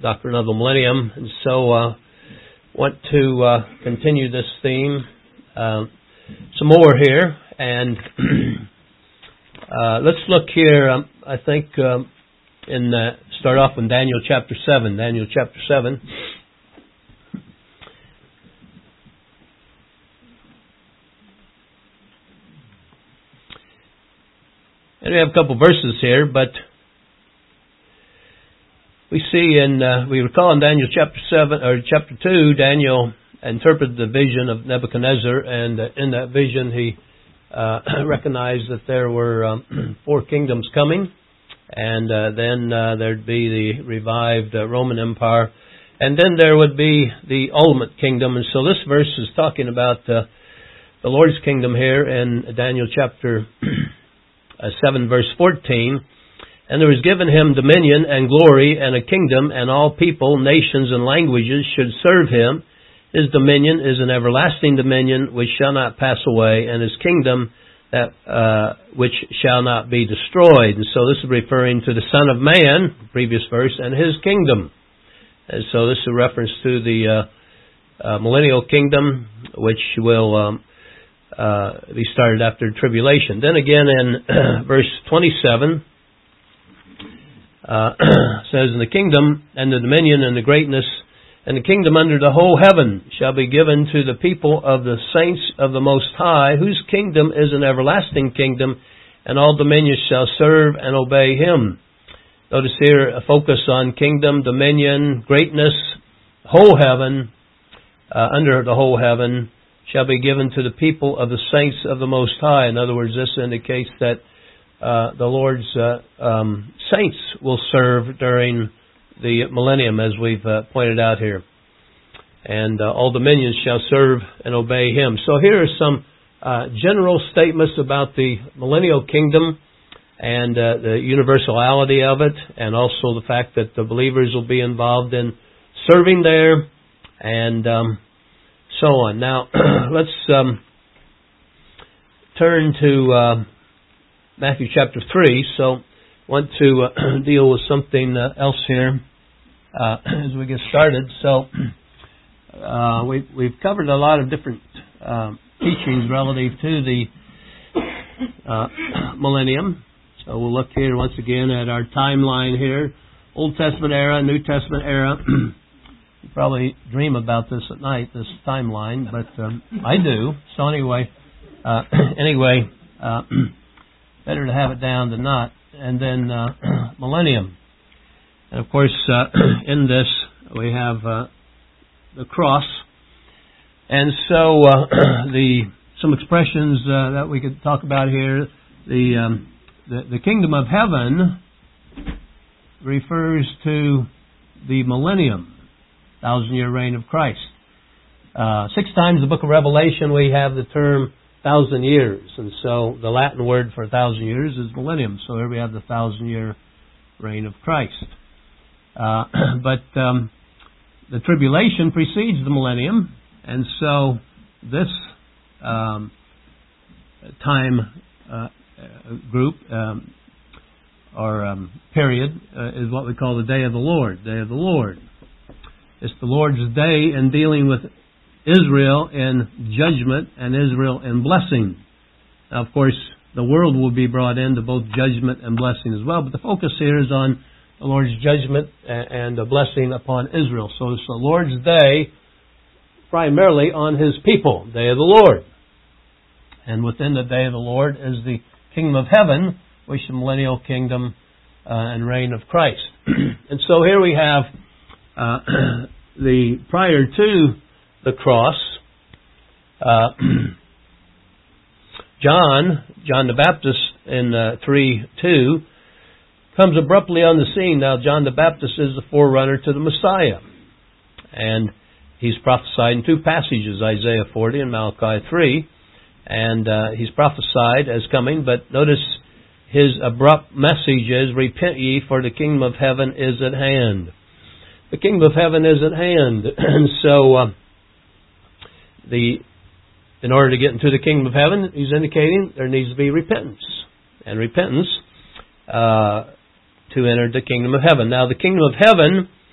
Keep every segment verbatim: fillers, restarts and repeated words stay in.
Doctrine of the Millennium, and so uh, want to uh, continue this theme uh, some more here, and uh, let's look here. Um, I think um, in uh, start off in Daniel chapter seven. Daniel chapter seven. And we have a couple verses here, but we see in, uh, we recall in Daniel chapter seven, or chapter two, Daniel interpreted the vision of Nebuchadnezzar, and uh, in that vision he uh, recognized that there were um, four kingdoms coming, and uh, then uh, there'd be the revived uh, Roman Empire, and then there would be the ultimate kingdom. And so this verse is talking about uh, the Lord's kingdom here in Daniel chapter Uh, seven verse fourteen, and there was given him dominion and glory and a kingdom, and all people, nations, and languages should serve him. His dominion is an everlasting dominion which shall not pass away, and his kingdom that uh, which shall not be destroyed. And so this is referring to the Son of Man, previous verse, and his kingdom. And so this is a reference to the uh, uh, millennial kingdom, which will Um, Uh, be started after tribulation. Then again in uh, verse twenty-seven, uh, says, "And the kingdom and the dominion and the greatness and the kingdom under the whole heaven shall be given to the people of the saints of the Most High, whose kingdom is an everlasting kingdom, and all dominions shall serve and obey him." Notice here a focus on kingdom, dominion, greatness, whole heaven, uh, under the whole heaven, shall be given to the people of the saints of the Most High. In other words, this indicates that uh, the Lord's uh, um, saints will serve during the millennium, as we've uh, pointed out here. And uh, all dominions shall serve and obey him. So here are some uh, general statements about the millennial kingdom and uh, the universality of it, and also the fact that the believers will be involved in serving there, and Um, so on. Now, let's um, turn to uh, Matthew chapter three. So, I want to uh, deal with something uh, else here uh, as we get started. So, uh, we, we've covered a lot of different uh, teachings relative to the uh, millennium. So, we'll look here once again at our timeline here. Old Testament era, New Testament era. You probably dream about this at night, this timeline, but um, I do. So anyway, uh, anyway, uh, better to have it down than not. And then uh, millennium. And of course, uh, in this, we have uh, the cross. And so uh, the some expressions uh, that we could talk about here. The, um, the, the kingdom of heaven refers to the millennium, thousand-year reign of Christ. Uh, six times in the book of Revelation we have the term thousand years. And so the Latin word for a thousand years is millennium. So here we have the thousand-year reign of Christ. Uh, but um, the tribulation precedes the millennium. And so this um, time uh, group um, or um, period uh, is what we call the day of the Lord. Day of the Lord. It's the Lord's day in dealing with Israel in judgment and Israel in blessing. Now, of course, the world will be brought into both judgment and blessing as well, but the focus here is on the Lord's judgment and the blessing upon Israel. So it's the Lord's day primarily on His people, day of the Lord. And within the day of the Lord is the kingdom of heaven, which is the millennial kingdom uh, and reign of Christ. And so here we have Uh, the prior to the cross, uh, John, John the Baptist in uh, three two, comes abruptly on the scene. Now, John the Baptist is the forerunner to the Messiah, and he's prophesied in two passages, Isaiah forty and Malachi three, and uh, he's prophesied as coming. But notice his abrupt message is, "Repent ye, for the kingdom of heaven is at hand." The kingdom of heaven is at hand. And so, uh, the in order to get into the kingdom of heaven, he's indicating there needs to be repentance. And repentance uh, to enter the kingdom of heaven. Now, the kingdom of heaven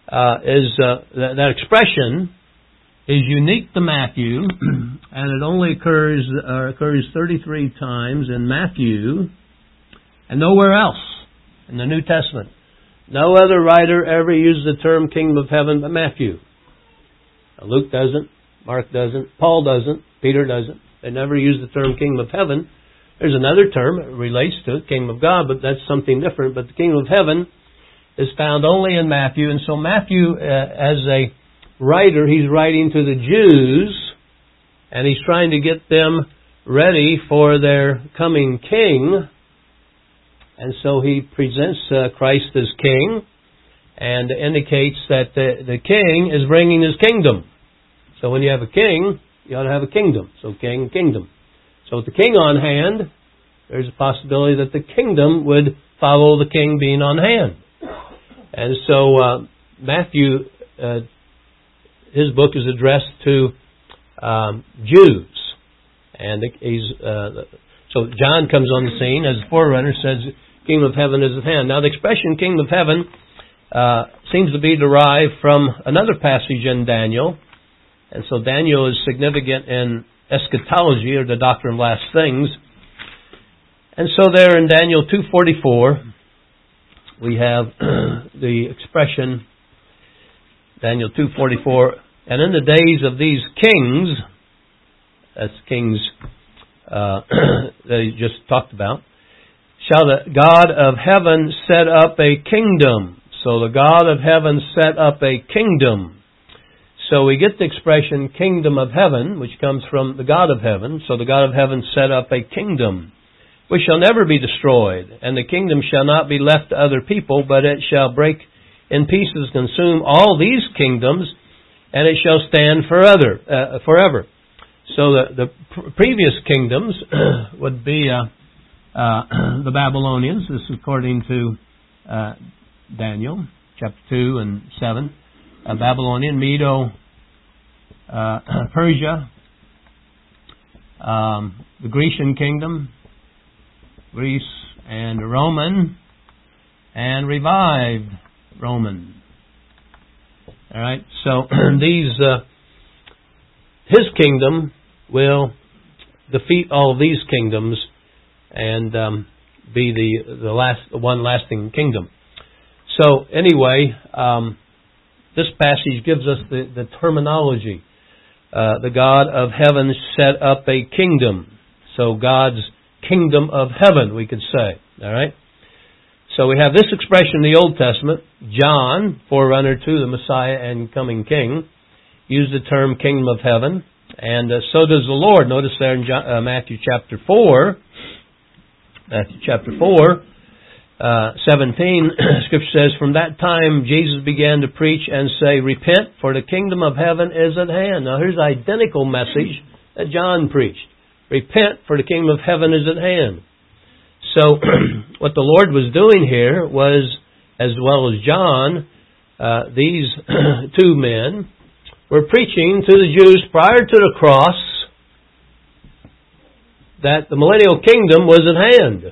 uh, is uh, that, that expression is unique to Matthew, and it only occurs uh, occurs thirty-three times in Matthew, and nowhere else in the New Testament. No other writer ever used the term kingdom of heaven but Matthew. Luke doesn't, Mark doesn't, Paul doesn't, Peter doesn't. They never use the term kingdom of heaven. There's another term that relates to it, kingdom of God, but that's something different. But the kingdom of heaven is found only in Matthew. And so Matthew, uh, as a writer, he's writing to the Jews, and he's trying to get them ready for their coming king. And so he presents uh, Christ as king and indicates that the, the king is bringing his kingdom. So when you have a king, you ought to have a kingdom. So king, kingdom. So with the king on hand, there's a possibility that the kingdom would follow the king being on hand. And so uh, Matthew, uh, his book is addressed to um, Jews. And he's uh, so John comes on the scene as a forerunner, says, kingdom of heaven is at hand. Now the expression kingdom of heaven uh, seems to be derived from another passage in Daniel. And so Daniel is significant in eschatology, or the doctrine of last things. And so there in Daniel two forty-four, we have the expression, Daniel two forty-four, and in the days of these kings, that's kings uh, that he just talked about, shall the God of heaven set up a kingdom. So the God of heaven set up a kingdom. So we get the expression kingdom of heaven, which comes from the God of heaven. So the God of heaven set up a kingdom, which shall never be destroyed. And the kingdom shall not be left to other people, but it shall break in pieces, consume all these kingdoms, and it shall stand forever. Uh, forever. So the, the pr- previous kingdoms would be uh, uh, the Babylonians. This is according to uh, Daniel, chapter two and seven. Uh, Babylonian, Medo, uh, Persia, um, the Grecian kingdom, Greece, and Roman, and revived Roman. All right, so these uh, his kingdom will defeat all of these kingdoms and um, be the the last the one lasting kingdom. So anyway. Um, This passage gives us the, the terminology. Uh, the God of heaven set up a kingdom. So God's kingdom of heaven, we could say. All right. So we have this expression in the Old Testament. John, forerunner to the Messiah and coming King, used the term kingdom of heaven. And uh, so does the Lord. Notice there in John, uh, Matthew chapter four. Matthew chapter four. Uh, seventeen, Scripture says, from that time Jesus began to preach and say, repent, for the kingdom of heaven is at hand. Now here's the identical message that John preached. Repent, for the kingdom of heaven is at hand. So what the Lord was doing here was, as well as John, uh, these two men were preaching to the Jews prior to the cross that the millennial kingdom was at hand.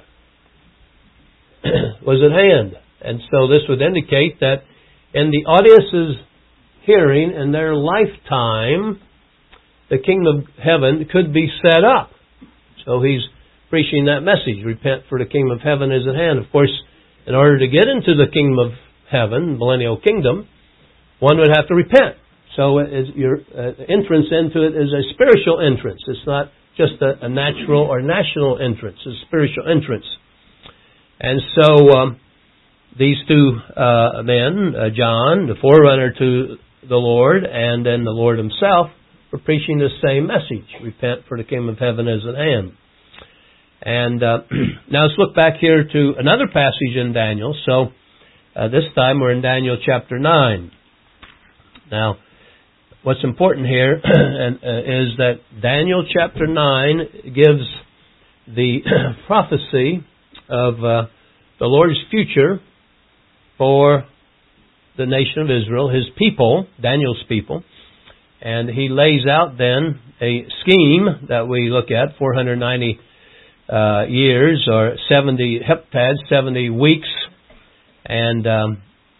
was at hand. And so this would indicate that in the audience's hearing, in their lifetime, the kingdom of heaven could be set up. So he's preaching that message. Repent, for the kingdom of heaven is at hand. Of course, in order to get into the kingdom of heaven, millennial kingdom, one would have to repent. So your entrance into it is a spiritual entrance. It's not just a natural or national entrance. It's a spiritual entrance. And so um, these two uh, men, uh, John, the forerunner to the Lord, and then the Lord himself, were preaching the same message. Repent, for the kingdom of heaven is at hand. And uh, now let's look back here to another passage in Daniel. So uh, this time we're in Daniel chapter nine. Now, what's important here and, uh, is that Daniel chapter nine gives the prophecy of uh, the Lord's future for the nation of Israel, His people, Daniel's people. And he lays out then a scheme that we look at, four hundred ninety uh, years or seventy heptads, seventy weeks. And um,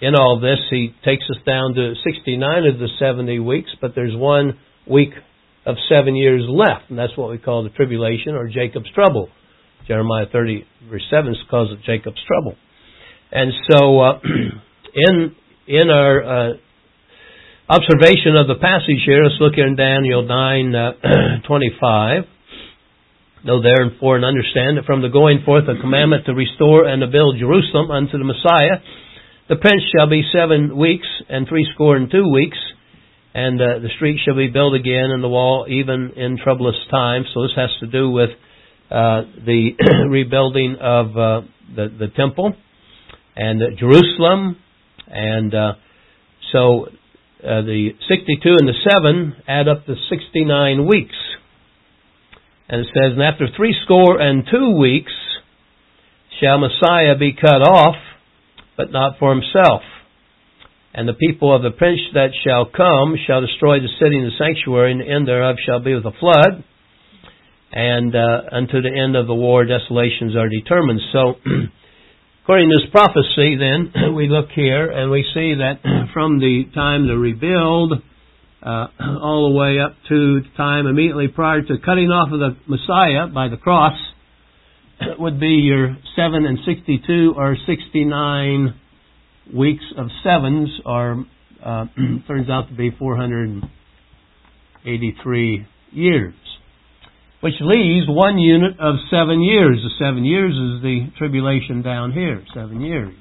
in all this, he takes us down to sixty-nine of the seventy weeks, but there's one week of seven years left, and that's what we call the tribulation or Jacob's trouble. Jeremiah thirty, verse seven calls it Jacob's trouble. And so, uh, in in our uh, observation of the passage here, let's look here in Daniel nine uh, twenty-five. Know therefore and understand that from the going forth a commandment to restore and to build Jerusalem unto the Messiah, the prince shall be seven weeks and threescore and two weeks, and uh, the street shall be built again, and the wall even in troublous times. So this has to do with uh, the rebuilding of uh, the the temple and uh, Jerusalem, and uh, so uh, the sixty-two and the seven add up to sixty-nine weeks. And it says, and after threescore and two weeks shall Messiah be cut off, but not for himself. And the people of the prince that shall come shall destroy the city and the sanctuary, and the end thereof shall be with a flood. And uh, unto the end of the war, desolations are determined. So, according to this prophecy, then, we look here and we see that from the time to rebuild, Uh, all the way up to the time immediately prior to cutting off of the Messiah by the cross would be your seven and sixty-two or sixty-nine weeks of sevens, or uh, turns out to be four hundred eighty-three years, which leaves one unit of seven years. The seven years is the tribulation down here, seven years.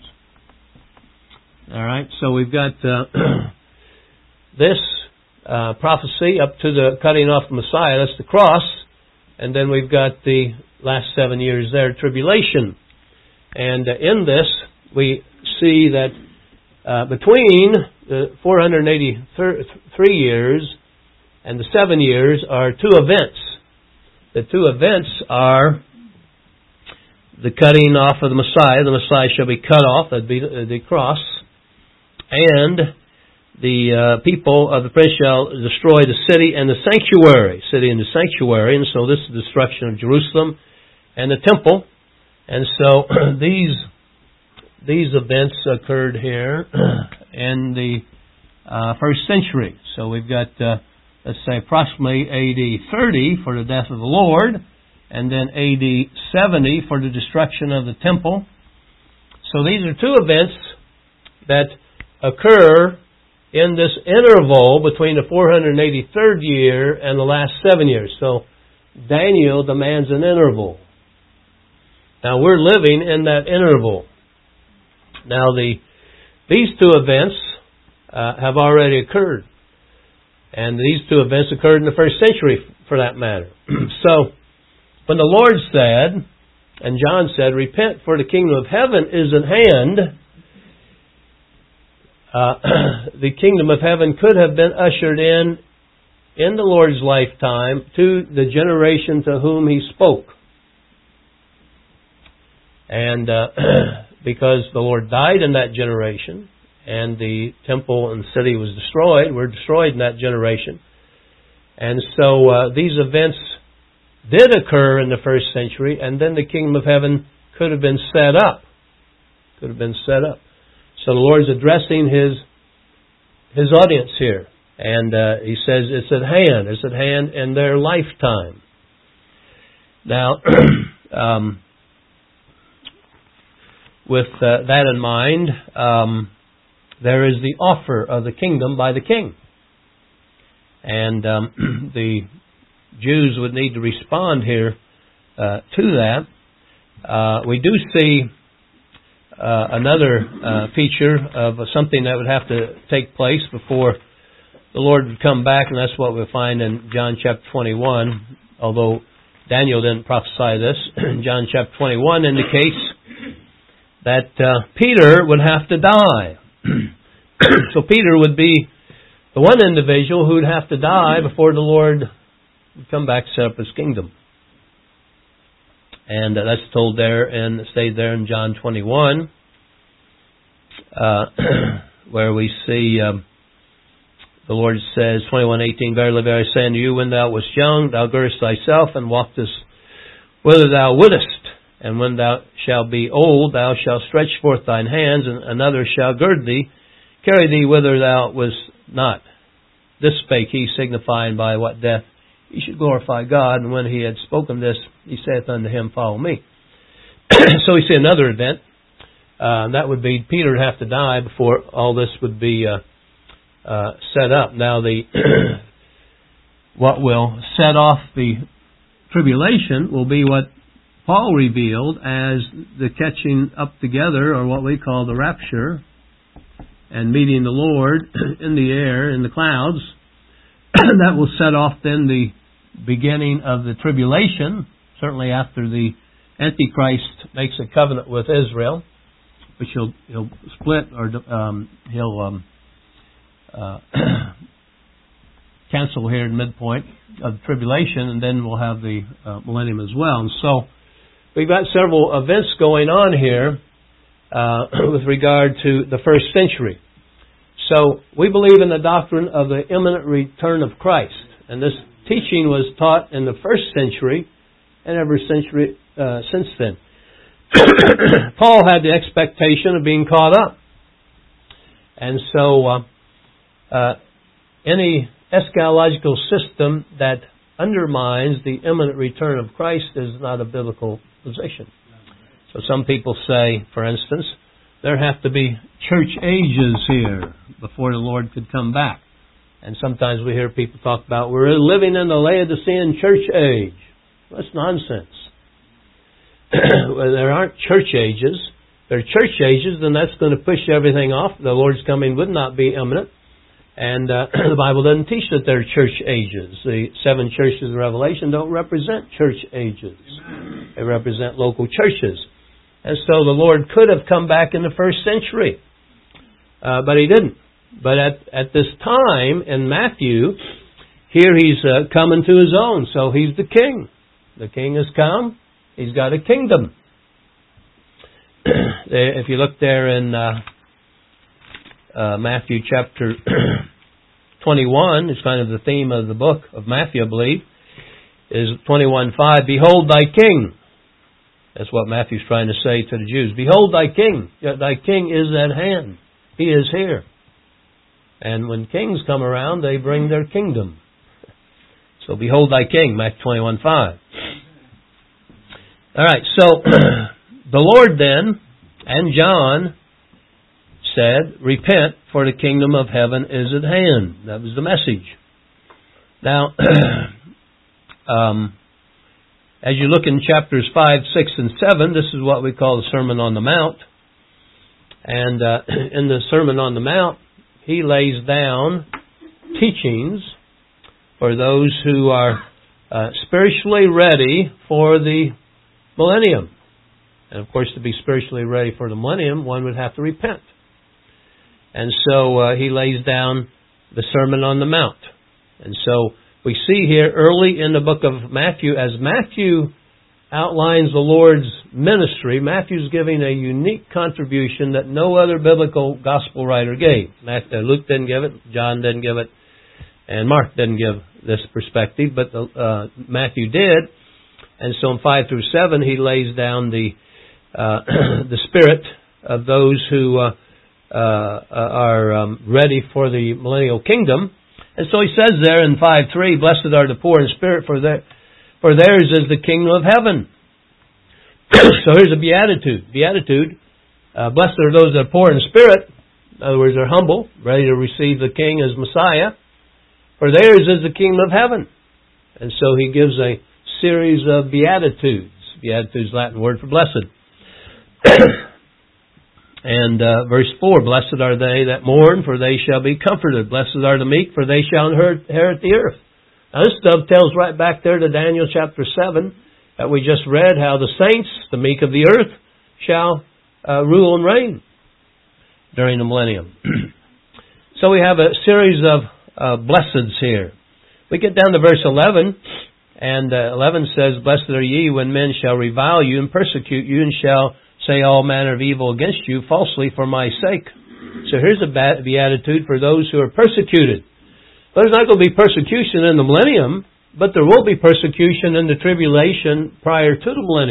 All right, so we've got uh, this Uh, prophecy up to the cutting off the Messiah, that's the cross, and then we've got the last seven years there, tribulation. And uh, in this, we see that uh, between the four hundred eighty-three years and the seven years are two events. The two events are the cutting off of the Messiah. The Messiah shall be cut off, that'd be the, the cross, and the uh, people of the prince shall destroy the city and the sanctuary. City and the sanctuary. And so this is the destruction of Jerusalem and the temple. And so these these events occurred here in the uh, first century. So we've got, uh, let's say, approximately A D thirty for the death of the Lord, and then A D seventy for the destruction of the temple. So these are two events that occur in this interval between the four hundred eighty-third year and the last seven years. So Daniel demands an interval. Now we're living in that interval. Now the these two events uh, have already occurred. And these two events occurred in the first century, for that matter. So when the Lord said, and John said, repent, for the kingdom of heaven is at hand, Uh, the kingdom of heaven could have been ushered in in the Lord's lifetime to the generation to whom He spoke. And uh, because the Lord died in that generation, and the temple and city was destroyed, were destroyed in that generation. And so uh, these events did occur in the first century, and then the kingdom of heaven could have been set up. Could have been set up. So the Lord's addressing His His audience here. And uh, He says it's at hand. It's at hand in their lifetime. Now, um, with uh, that in mind, um, there is the offer of the kingdom by the king. And um, the Jews would need to respond here uh, to that. Uh, we do see Uh, another uh, feature of something that would have to take place before the Lord would come back, and that's what we find in John chapter twenty-one, although Daniel didn't prophesy this. John chapter twenty-one indicates that uh, Peter would have to die. So Peter would be the one individual who would have to die before the Lord would come back to set up His kingdom. And uh, that's told there and stayed there in John twenty-one, uh, where we see um, the Lord says, twenty-one eighteen, verily, verily, I say unto you, when thou wast young, thou girdest thyself and walkedest whither thou wouldest. And when thou shalt be old, thou shalt stretch forth thine hands, and another shall gird thee, carry thee whither thou wast not. This spake he, signifying by what death he should glorify God. And when he had spoken this, he saith unto him, Follow me. So we see another event. Uh, that would be Peter would have to die before all this would be uh, uh, set up. Now, the what will set off the tribulation will be what Paul revealed as the catching up together, or what we call the rapture, and meeting the Lord in the air, in the clouds. That will set off then the beginning of the tribulation, certainly after the Antichrist makes a covenant with Israel, which he'll, he'll split, or um, he'll um, uh, cancel here in midpoint of the tribulation, and then we'll have the uh, millennium as well. And so we've got several events going on here uh, with regard to the first century. So we believe in the doctrine of the imminent return of Christ. And this teaching was taught in the first century and every century uh, since then. Paul had the expectation of being caught up. And so uh, uh, any eschatological system that undermines the imminent return of Christ is not a biblical position. So some people say, for instance, there have to be church ages here before the Lord could come back. And sometimes we hear people talk about, we're living in the Laodicean church age. That's nonsense. Well, there aren't church ages. There are church ages, then that's going to push everything off. The Lord's coming would not be imminent. And uh, the Bible doesn't teach that there are church ages. The seven churches of Revelation don't represent church ages. They represent local churches. And so the Lord could have come back in the first century. Uh, but He didn't. But at, at this time, in Matthew, here He's uh, coming to His own. So He's the King. The King has come. He's got a kingdom. If you look there in uh, uh, Matthew chapter twenty-one, it's kind of the theme of the book of Matthew, I believe, is twenty-one five, Behold thy King. That's what Matthew's trying to say to the Jews. Behold thy King. Thy King is at hand. He is here. And when kings come around, they bring their kingdom. So behold thy King, Matthew twenty-one five. All right, so the Lord then and John said, Repent, for the kingdom of heaven is at hand. That was the message. Now, um, as you look in chapters five, six, and seven, this is what we call the Sermon on the Mount. And uh, in the Sermon on the Mount, he lays down teachings for those who are uh, spiritually ready for the millennium. And of course, to be spiritually ready for the millennium, one would have to repent. And so uh, he lays down the Sermon on the Mount. And so we see here early in the book of Matthew, as Matthew outlines the Lord's ministry, Matthew's giving a unique contribution that no other biblical gospel writer gave. Luke didn't give it, John didn't give it, and Mark didn't give this perspective, but uh, Matthew did. And so in five through seven, he lays down the uh, the spirit of those who uh, uh, are um, ready for the millennial kingdom. And so he says there in five three, Blessed are the poor in spirit, for their, for theirs is the kingdom of heaven. So here's a beatitude. Beatitude. Uh, blessed are those that are poor in spirit. In other words, they're humble, ready to receive the King as Messiah. For theirs is the kingdom of heaven. And so he gives a series of beatitudes. Beatitudes, Latin word for blessed. And uh, verse four, Blessed are they that mourn, for they shall be comforted. Blessed are the meek, for they shall inherit the earth. Now this dovetails right back there to Daniel chapter seven, that we just read, how the saints, the meek of the earth, shall uh, rule and reign during the millennium. So we have a series of uh, blesseds here. We get down to verse eleven, and uh, eleven says, Blessed are ye when men shall revile you and persecute you, and shall say all manner of evil against you falsely for my sake. So here's a beatitude for those who are persecuted. There's not going to be persecution in the millennium, but there will be persecution in the tribulation prior to the millennium.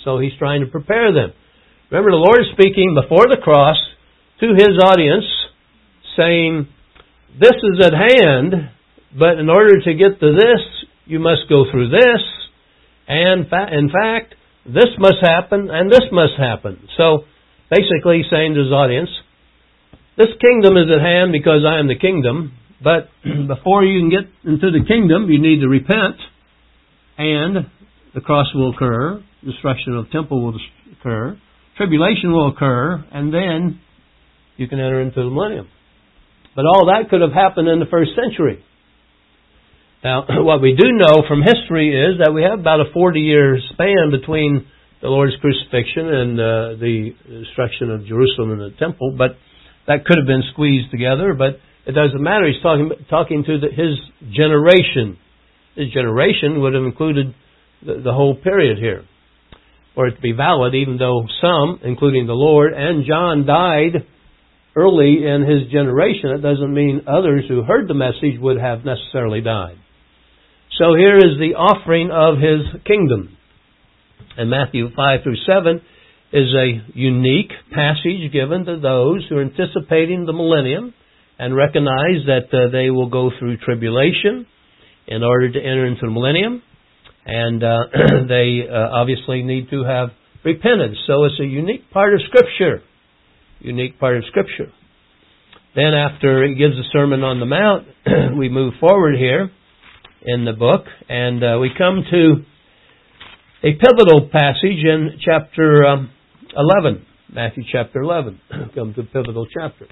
So He's trying to prepare them. Remember, the Lord is speaking before the cross to His audience, saying, this is at hand, but in order to get to this, you must go through this, and in fact, this must happen, and this must happen. So, basically, He's saying to His audience, this kingdom is at hand because I am the kingdom, but before you can get into the kingdom, you need to repent, and the cross will occur, destruction of the temple will occur, tribulation will occur, and then you can enter into the millennium. But all that could have happened in the first century. Now, what we do know from history is that we have about a forty-year span between the Lord's crucifixion and uh, the destruction of Jerusalem and the temple, but that could have been squeezed together, but it doesn't matter. He's talking talking to the, his generation. His generation would have included the, the whole period here, for it to be valid, even though some, including the Lord and John, died early in his generation. It doesn't mean others who heard the message would have necessarily died. So here is the offering of His kingdom. And Matthew five through seven is a unique passage given to those who are anticipating the millennium and recognize that uh, they will go through tribulation in order to enter into the millennium. And uh, they uh, obviously need to have repentance. So it's a unique part of Scripture. Unique part of Scripture. Then after He gives the Sermon on the Mount, we move forward here in the book, and uh, we come to a pivotal passage in chapter um, eleven, Matthew chapter eleven. Come to a pivotal chapter.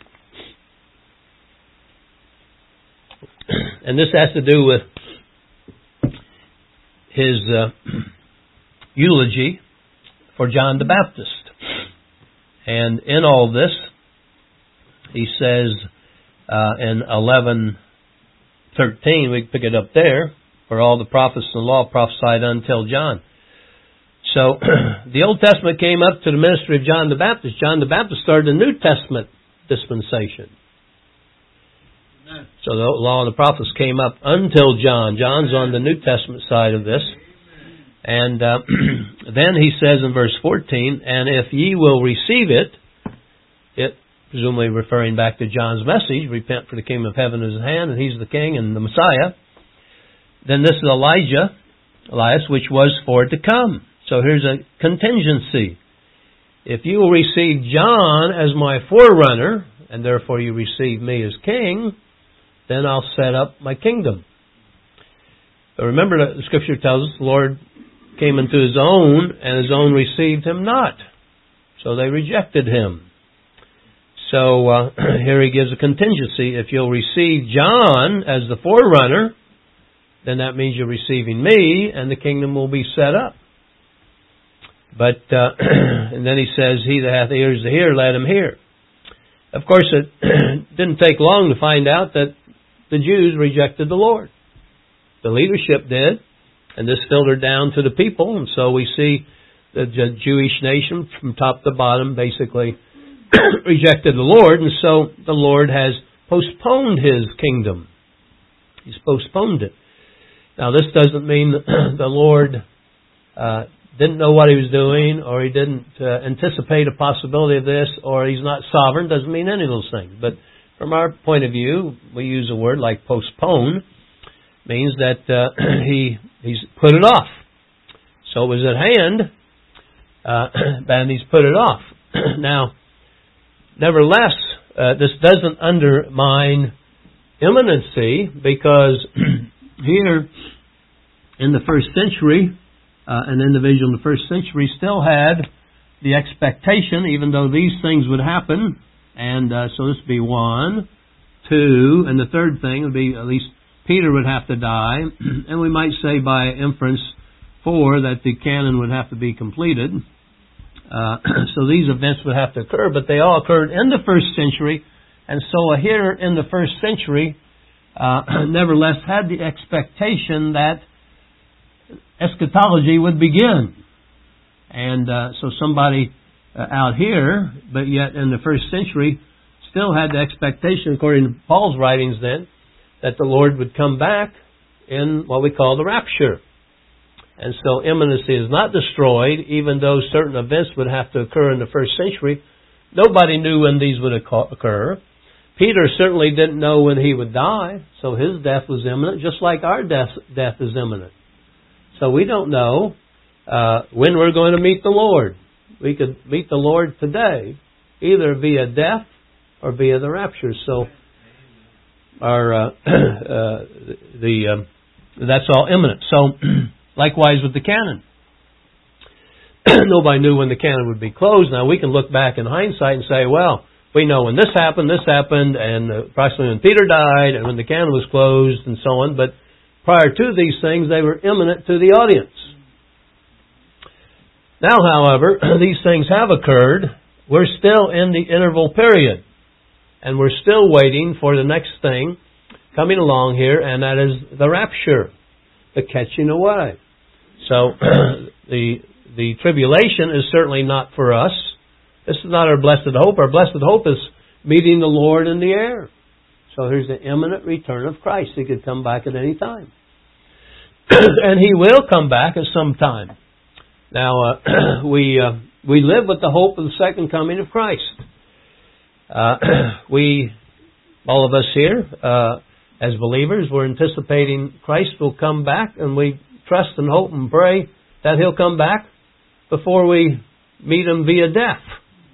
And this has to do with His uh, eulogy for John the Baptist. And in all this, He says uh, in eleven thirteen, we can pick it up there, for all the prophets and the law prophesied until John. So, the Old Testament came up to the ministry of John the Baptist. John the Baptist started the New Testament dispensation. Amen. So the law and the prophets came up until John. John's on the New Testament side of this. And uh, then he says in verse fourteen, and if ye will receive it, it presumably referring back to John's message, repent for the kingdom of heaven is at hand, and He's the King and the Messiah. Then this is Elijah, Elias, which was for to come. So here's a contingency. If you will receive John as my forerunner, and therefore you receive me as king, then I'll set up my kingdom. But remember that the Scripture tells us the Lord came into His own, and His own received Him not. So they rejected Him. So uh, here He gives a contingency. If you'll receive John as the forerunner, then that means you're receiving me, and the kingdom will be set up. But uh, and then He says, he that hath ears to hear, let him hear. Of course, it didn't take long to find out that the Jews rejected the Lord. The leadership did, and this filtered down to the people, and so we see the Jewish nation from top to bottom basically rejected the Lord, and so the Lord has postponed His kingdom. He's postponed it. Now, this doesn't mean the Lord uh, didn't know what He was doing, or He didn't uh, anticipate a possibility of this, or He's not sovereign. Doesn't mean any of those things. But from our point of view, we use a word like postpone. Means that uh, He He's put it off. So it was at hand, uh, and He's put it off. Now, nevertheless, uh, this doesn't undermine imminency, because here in the first century, uh, an individual in the first century still had the expectation, even though these things would happen, and uh, so this would be one, two, and the third thing would be at least Peter would have to die, and we might say by inference four that the canon would have to be completed. Uh, so these events would have to occur, but they all occurred in the first century, and so here in the first century, uh, nevertheless had the expectation that eschatology would begin. And uh, so somebody uh, out here, but yet in the first century, still had the expectation, according to Paul's writings then, that the Lord would come back in what we call the rapture. And so imminency is not destroyed, even though certain events would have to occur in the first century. Nobody knew when these would occur. Peter certainly didn't know when he would die, so his death was imminent, just like our death, death is imminent. So we don't know uh, when we're going to meet the Lord. We could meet the Lord today, either via death or via the rapture. So our uh, uh, the um, that's all imminent. So likewise with the canon. Nobody knew when the canon would be closed. Now we can look back in hindsight and say, well, we know when this happened, this happened, and approximately when Peter died, and when the canon was closed, and so on. But prior to these things, they were imminent to the audience. Now, however, these things have occurred. We're still in the interval period, and we're still waiting for the next thing coming along here, and that is the rapture, the catching away. So the the tribulation is certainly not for us. This is not our blessed hope. Our blessed hope is meeting the Lord in the air. So here's the imminent return of Christ. He could come back at any time. And He will come back at some time. Now, uh, we uh, we live with the hope of the second coming of Christ. Uh, we, all of us here, uh, as believers, we're anticipating Christ will come back, and we trust and hope and pray that He'll come back before we meet Him via death.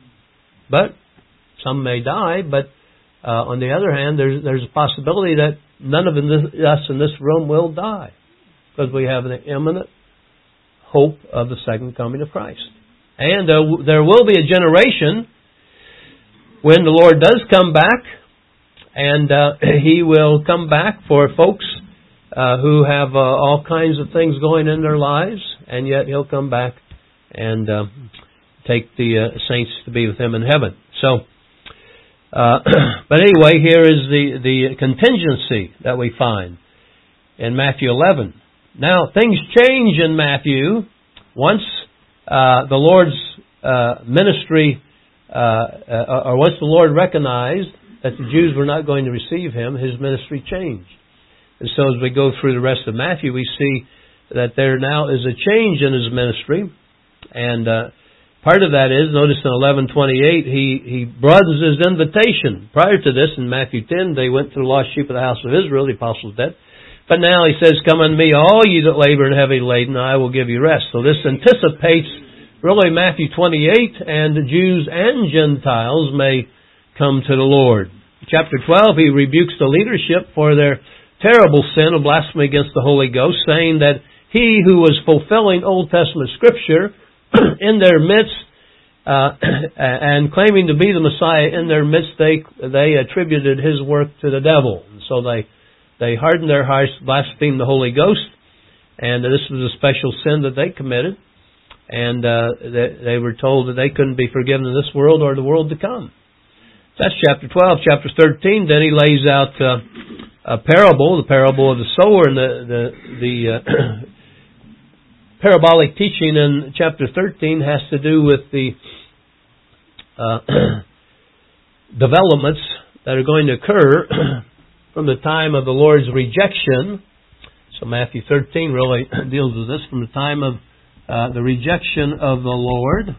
But some may die, but uh, on the other hand, there's there's a possibility that none of this, us in this room will die, because we have the imminent hope of the second coming of Christ. And uh, there will be a generation when the Lord does come back, and uh, He will come back for folks uh, who have uh, all kinds of things going in their lives, and yet He'll come back and uh, take the uh, saints to be with Him in heaven. So, uh, but anyway, here is the, the contingency that we find in Matthew eleven. Now, things change in Matthew once uh, the Lord's uh, ministry, uh, uh, or once the Lord recognized that the Jews were not going to receive Him, His ministry changed. And so as we go through the rest of Matthew, we see that there now is a change in His ministry. And uh, part of that is, notice in eleven twenty-eight, he, he broadens His invitation. Prior to this, in Matthew ten, they went to the lost sheep of the house of Israel, the apostles did. But now He says, come unto me, all ye that labor and heavy laden, I will give you rest. So this anticipates really Matthew twenty-eight, and the Jews and Gentiles may come to the Lord. Chapter twelve, He rebukes the leadership for their terrible sin of blasphemy against the Holy Ghost, saying that He who was fulfilling Old Testament Scripture in their midst, uh, and claiming to be the Messiah in their midst, they they attributed His work to the devil. And so they they hardened their hearts, blasphemed the Holy Ghost, and this was a special sin that they committed. And uh, they, they were told that they couldn't be forgiven in this world or the world to come. That's chapter twelve. Chapter thirteen, then he lays out uh, a parable, the parable of the sower, and the the, the uh, parabolic teaching in chapter thirteen has to do with the uh, developments that are going to occur from the time of the Lord's rejection. So Matthew thirteen really deals with this from the time of uh, the rejection of the Lord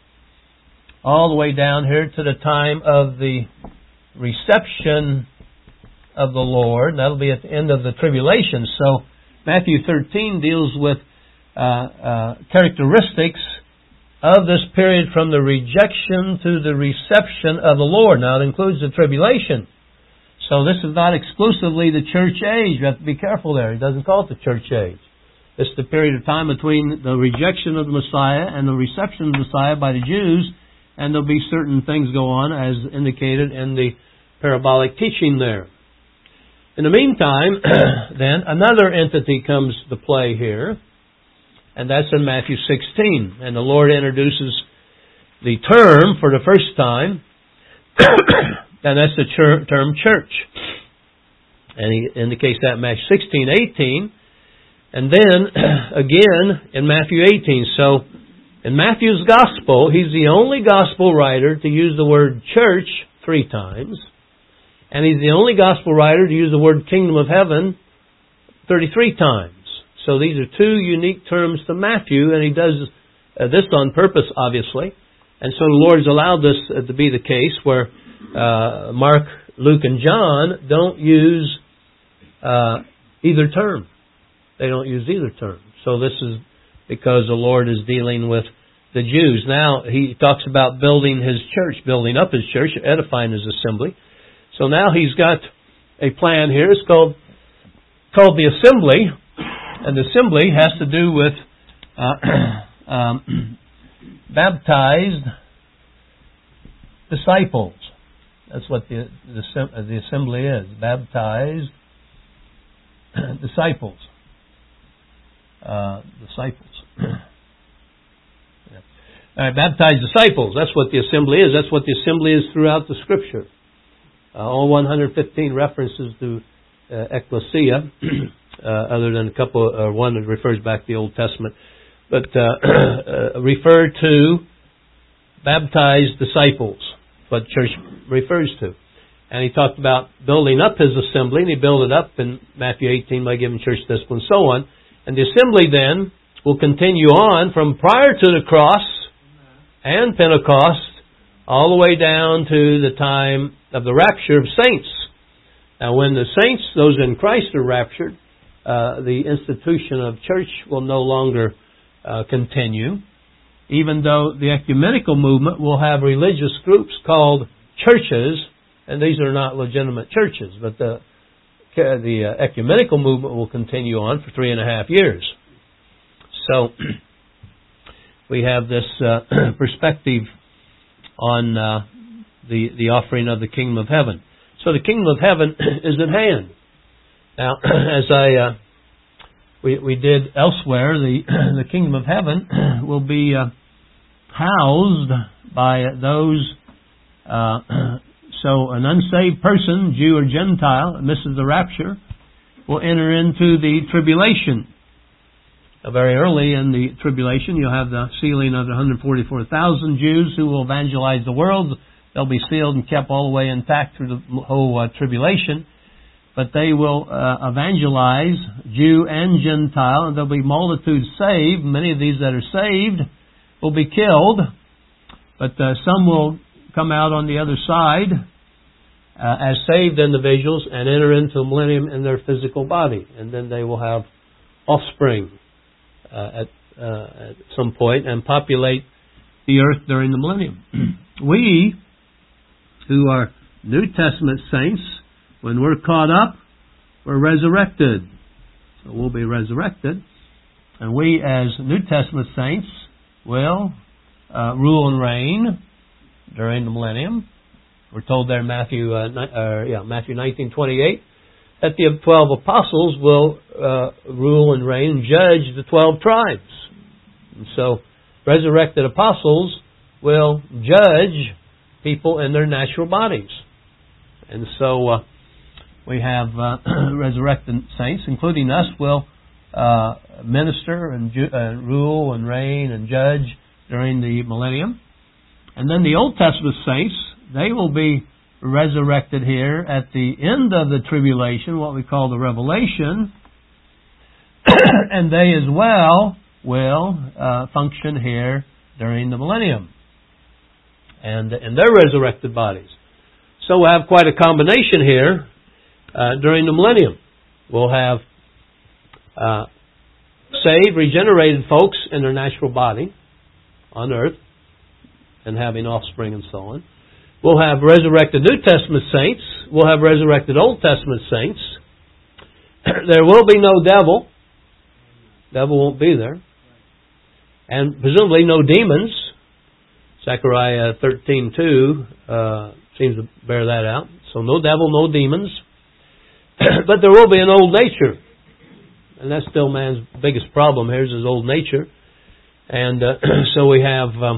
all the way down here to the time of the reception of the Lord. That'll be at the end of the tribulation. So Matthew thirteen deals with uh, uh, characteristics of this period from the rejection to the reception of the Lord. Now it includes the tribulation. So this is not exclusively the church age. You have to be careful there. He doesn't call it the church age. This is the period of time between the rejection of the Messiah and the reception of the Messiah by the Jews. And there'll be certain things go on as indicated in the parabolic teaching there. In the meantime, then, another entity comes to play here, and that's in Matthew sixteen. And the Lord introduces the term for the first time, and that's the term church. And he indicates that in Matthew sixteen, eighteen, and then again in Matthew eighteen. So, in Matthew's Gospel, he's the only Gospel writer to use the word church three times. And he's the only Gospel writer to use the word kingdom of heaven thirty-three times. So these are two unique terms to Matthew, and he does uh, this on purpose, obviously. And so the Lord has allowed this uh, to be the case where uh, Mark, Luke, and John don't use uh, either term. They don't use either term. So this is because the Lord is dealing with the Jews. Now, he talks about building His church, building up His church, edifying His assembly. So now He's got a plan here. It's called, called the assembly. And the assembly has to do with uh, um, baptized disciples. That's what the, the, the assembly is. Baptized disciples. Uh, disciples. yeah. All right, baptized disciples. That's what the assembly is. That's what the assembly is throughout the Scripture. Uh, all one hundred fifteen references to uh, ecclesia, uh, other than a couple, or uh, one that refers back to the Old Testament, but uh, uh, refer to baptized disciples. What church refers to. And he talked about building up His assembly, and He built it up in Matthew eighteen by giving church discipline and so on. And the assembly then will continue on from prior to the cross and Pentecost all the way down to the time of the rapture of saints. Now when the saints, those in Christ, are raptured, uh, the institution of church will no longer uh, continue, even though the ecumenical movement will have religious groups called churches, and these are not legitimate churches, but the the uh, ecumenical movement will continue on for three and a half years. So we have this uh, perspective on uh, the the offering of the kingdom of heaven. So the kingdom of heaven is at hand. Now, as I uh, we we did elsewhere, the the kingdom of heaven will be uh, housed by those. Uh, So an unsaved person, Jew or Gentile, that misses the rapture, will enter into the tribulation. Now, very early in the tribulation, you'll have the sealing of the one hundred forty-four thousand Jews who will evangelize the world. They'll be sealed and kept all the way intact through the whole uh, tribulation. But they will uh, evangelize Jew and Gentile, and there'll be multitudes saved. Many of these that are saved will be killed, but uh, some will come out on the other side Uh, as saved individuals and enter into the millennium in their physical body. And then they will have offspring uh, at, uh, at some point and populate the earth during the millennium. We, who are New Testament saints, when we're caught up, we're resurrected. So we'll be resurrected. And we, as New Testament saints, will uh, rule and reign during the millennium. We're told there in Matthew, uh, uh, yeah, Matthew nineteen twenty-eight that the twelve apostles will uh, rule and reign and judge the twelve tribes. And so, resurrected apostles will judge people in their natural bodies. And so, uh, we have uh, resurrected saints, including us, will uh, minister and ju- uh, rule and reign and judge during the millennium. And then the Old Testament saints, they will be resurrected here at the end of the tribulation, what we call the Revelation, and they as well will uh, function here during the millennium and in their resurrected bodies. So we'll have quite a combination here uh, during the millennium. We'll have uh, saved, regenerated folks in their natural body on earth and having offspring and so on. We'll have resurrected New Testament saints. We'll have resurrected Old Testament saints. There will be no devil. Devil won't be there. And presumably no demons. Zechariah thirteen two uh, seems to bear that out. So no devil, no demons. But there will be an old nature. And that's still man's biggest problem here is his old nature. And uh, so we have um,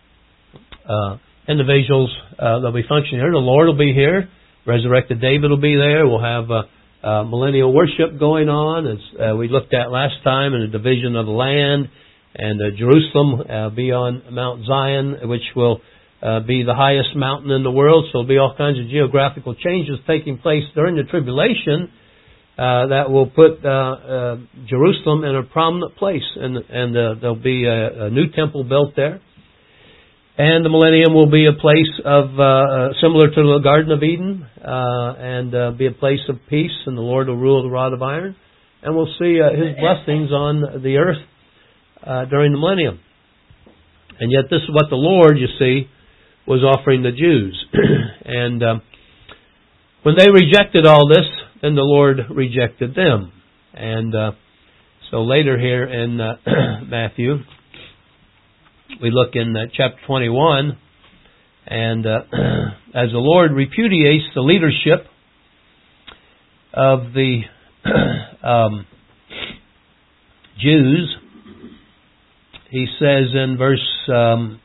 uh, individuals uh, that'll be functioning here. The Lord will be here. Resurrected David will be there. We'll have uh, uh, millennial worship going on, as uh, we looked at last time, in the division of the land. And uh, Jerusalem uh, be on Mount Zion, which will uh, be the highest mountain in the world. So there'll be all kinds of geographical changes taking place during the tribulation. uh, that will put uh, uh, Jerusalem in a prominent place, and and uh, there'll be a, a new temple built there. And the millennium will be a place of uh, similar to the Garden of Eden, uh, and uh, be a place of peace, and the Lord will rule the rod of iron, and we'll see uh, His blessings on the earth uh, during the millennium. And yet this is what the Lord, you see, was offering the Jews. And um, when they rejected all this, then the Lord rejected them. And uh, so later here in uh, Matthew, we look in uh, chapter twenty-one, and uh, as the Lord repudiates the leadership of the um, Jews, He says in verse um,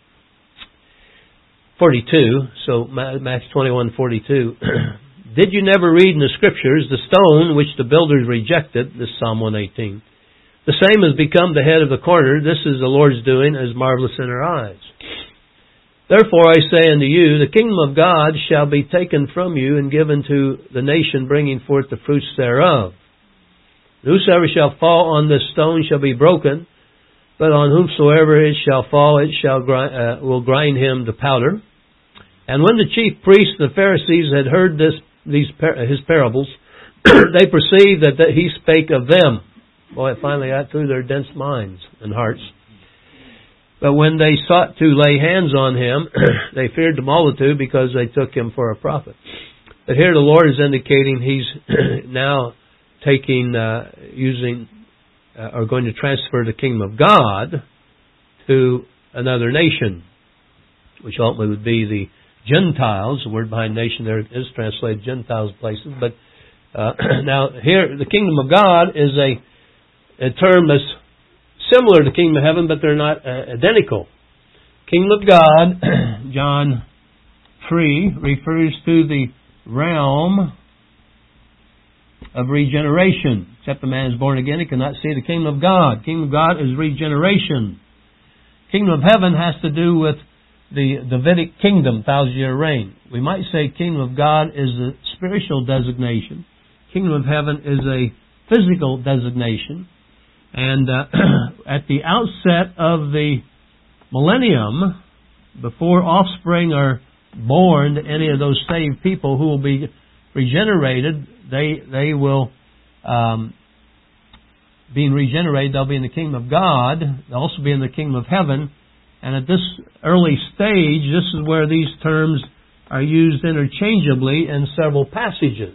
forty-two, so Matthew twenty-one forty-two, did you never read in the Scriptures, the stone which the builders rejected, this Psalm one eighteen, the same has become the head of the corner. This is the Lord's doing, as marvelous in our eyes. Therefore I say unto you, the kingdom of God shall be taken from you and given to the nation bringing forth the fruits thereof. Whosoever shall fall on this stone shall be broken, but on whomsoever it shall fall, it shall grind, uh, will grind him to powder. And when the chief priests and the Pharisees had heard this, these par- his parables, they perceived that, that he spake of them. Boy, it finally got through their dense minds and hearts. But when they sought to lay hands on him, they feared the multitude because they took him for a prophet. But here the Lord is indicating He's now taking, uh, using, uh, or going to transfer the kingdom of God to another nation, which ultimately would be the Gentiles. The word behind nation there is translated Gentiles places. But uh, now here, the kingdom of God is a A term that's similar to kingdom of heaven, but they're not uh, identical. Kingdom of God, John three, refers to the realm of regeneration. Except the man is born again, he cannot see the kingdom of God. Kingdom of God is regeneration. Kingdom of heaven has to do with the Davidic kingdom, thousand year reign. We might say kingdom of God is a spiritual designation. Kingdom of heaven is a physical designation. And uh, at the outset of the millennium, before offspring are born to any of those saved people who will be regenerated, they they will, um, being regenerated, they'll be in the kingdom of God. They'll also be in the kingdom of heaven. And at this early stage, this is where these terms are used interchangeably in several passages.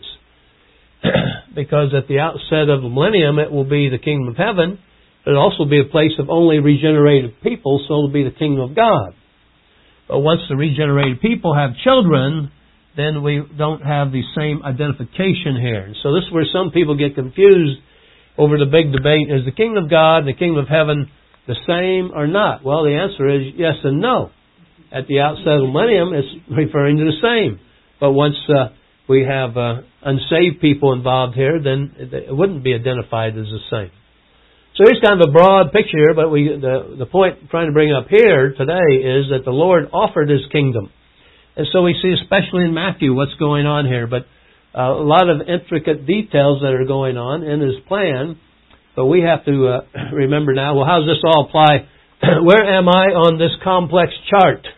Because at the outset of the millennium, it will be the kingdom of heaven, but it'll also be a place of only regenerated people, so it'll be the kingdom of God. But once the regenerated people have children, then we don't have the same identification here. And so this is where some people get confused over the big debate, is the kingdom of God and the kingdom of heaven the same or not? Well, the answer is yes and no. At the outset of the millennium, it's referring to the same. But once uh, we have uh, unsaved people involved here, then it wouldn't be identified as the same. So here's kind of a broad picture here, but we, the, the point I'm trying to bring up here today is that the Lord offered His kingdom. And so we see, especially in Matthew, what's going on here. But uh, a lot of intricate details that are going on in His plan. But we have to uh, remember now, well, how does this all apply? Where am I on this complex chart?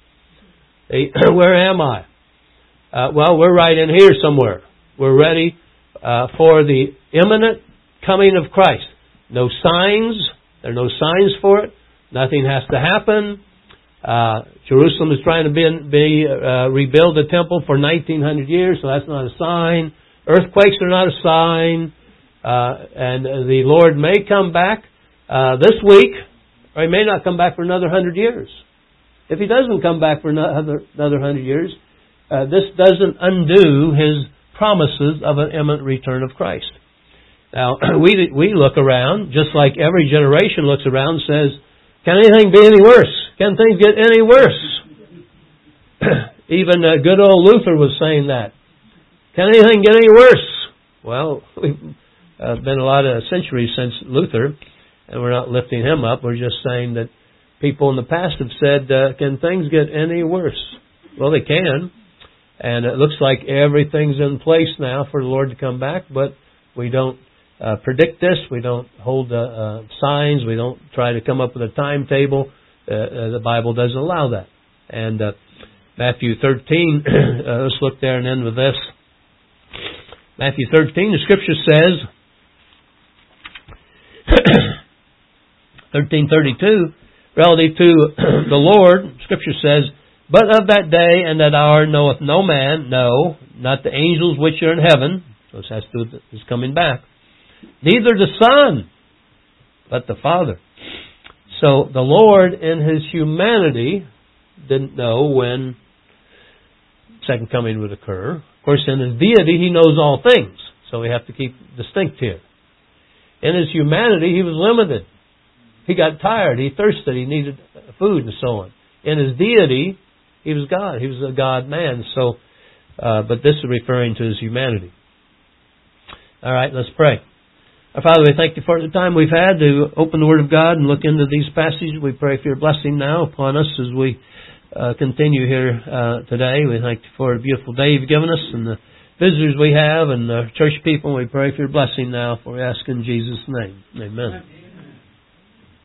Where am I? Uh, well, we're right in here somewhere. We're ready uh, for the imminent coming of Christ. No signs. There are no signs for it. Nothing has to happen. Uh, Jerusalem is trying to be, be uh, rebuild the temple for nineteen hundred years, so that's not a sign. Earthquakes are not a sign. Uh, and the Lord may come back uh, this week, or He may not come back for another hundred years. If He doesn't come back for another, another hundred years, uh, this doesn't undo His promises of an imminent return of Christ. Now, we we look around, just like every generation looks around and says, can anything be any worse? Can things get any worse? Even uh, good old Luther was saying that. Can anything get any worse? Well, we've uh, been a lot of centuries since Luther, and we're not lifting him up. We're just saying that people in the past have said, uh, can things get any worse? Well, they can. And it looks like everything's in place now for the Lord to come back, but We don't uh, predict this. We don't hold uh, uh, signs. We don't try to come up with a timetable. Uh, uh, the Bible doesn't allow that. And uh, Matthew thirteen, uh, let's look there and end with this. Matthew thirteen, the Scripture says, thirteen thirty-two, relative to the Lord, Scripture says, "But of that day and that hour knoweth no man, no, not the angels which are in heaven," so this has to do with His coming back, "neither the Son, but the Father." So the Lord in His humanity didn't know when second coming would occur. Of course, in His deity, He knows all things, so we have to keep distinct here. In His humanity, He was limited. He got tired, He thirsted, He needed food and so on. In His deity, He was God. He was a God-man. So, uh, but this is referring to His humanity. All right, let's pray. Our Father, we thank You for the time we've had to open the Word of God and look into these passages. We pray for Your blessing now upon us as we uh, continue here uh, today. We thank You for a beautiful day You've given us and the visitors we have and the church people. We pray for Your blessing now, for we ask in Jesus' name. Amen.